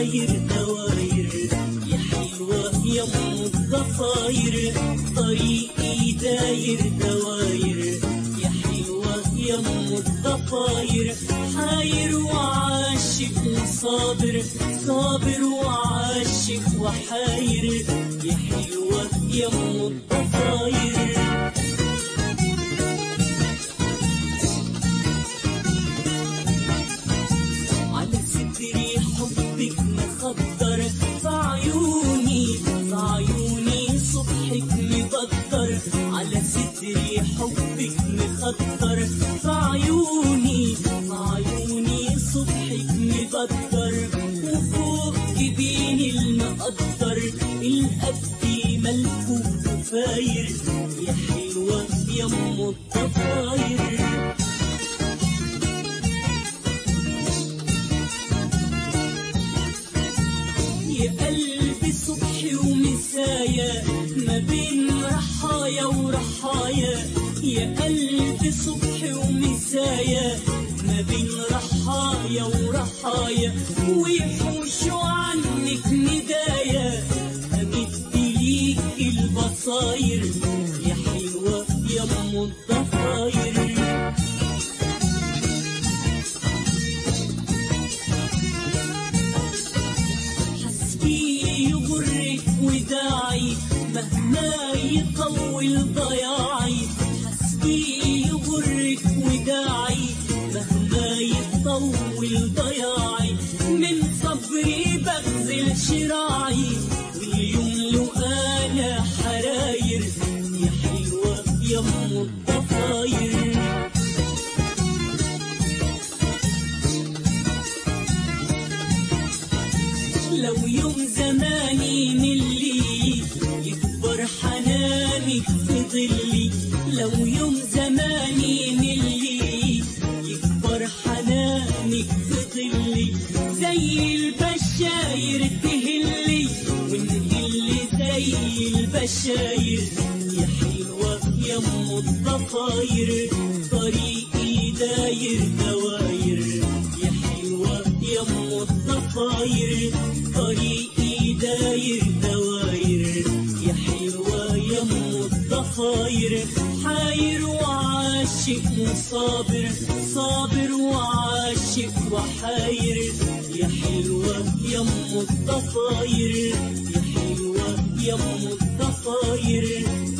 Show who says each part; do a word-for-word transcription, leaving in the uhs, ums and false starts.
Speaker 1: داير دواير يا حلوة يا ام الضفاير، طريقي داير دواير يا حلوة يا ام الضفاير، حاير وعاشق وصابر، صابر وعاشق وحاير يا حلوة يا ام الضفاير. على صدري حبك مخضر، في عيوني في عيوني صبحك مبطر، على صدري حبك مخضر، في عيوني في عيوني صبحك مبطر، وفوق جبيني المقدر القد ملفوف وفاير يا حلوة يا ام الضفاير. يا قلبي صبحي ومسايا ما بين رحايا ورحايا، يا قلبي صبحي ومسايا ما بين رحايا ورحايا، ويحوشوا عنك ندايا أمد ليك البصاير يا حلوة يا ام الضفاير. وداعي مهما يطول ضياعي، حسبي يغرك وداعي مهما يطول ضياعي، من صبري بغزل شراعي واليوم له انا حراير يا حلوة يا ام الضفاير. لو يوم زماني ملي يكبر حنانك في ظلي، لو يوم زماني ملي يكبر حنانك في ظلي، زي البشاير تهلي ونهل زي البشاير يا حلوة يا ام الضفاير، طريقي داير دواير يا حلوة يا ام الضفاير، طريقي داير دواير يا حلوة يا ام الضفاير، حاير وعاشق وصابر، صابر وعاشق وحاير يا حلوة يا ام الضفاير، يا حلوة يا ام الضفاير.